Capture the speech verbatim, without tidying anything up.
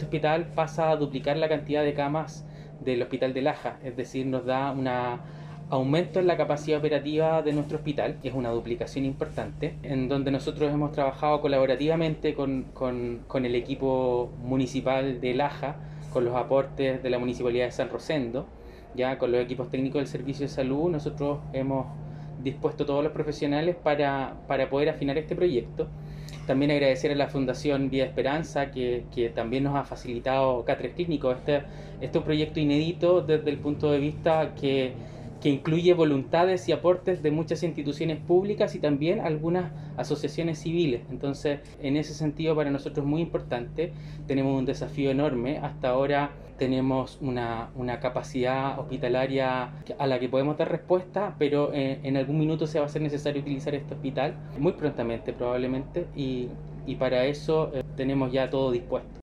hospital pasa a duplicar la cantidad de camas del Hospital de Laja, es decir, nos da un aumento en la capacidad operativa de nuestro hospital, que es una duplicación importante, en donde nosotros hemos trabajado colaborativamente con, con, con el equipo municipal de Laja, con los aportes de la Municipalidad de San Rosendo, ya con los equipos técnicos del Servicio de Salud. Nosotros hemos dispuesto todos los profesionales para, para poder afinar este proyecto. También agradecer a la Fundación Vía Esperanza, que, que también nos ha facilitado catres clínicos. Este, este es un proyecto inédito desde el punto de vista que, que incluye voluntades y aportes de muchas instituciones públicas y también algunas asociaciones civiles. Entonces, en ese sentido, para nosotros es muy importante. Tenemos un desafío enorme. Hasta ahora tenemos una, una capacidad hospitalaria a la que podemos dar respuesta, pero en, en algún minuto se va a hacer necesario utilizar este hospital, muy prontamente probablemente, y, y para eso eh, tenemos ya todo dispuesto.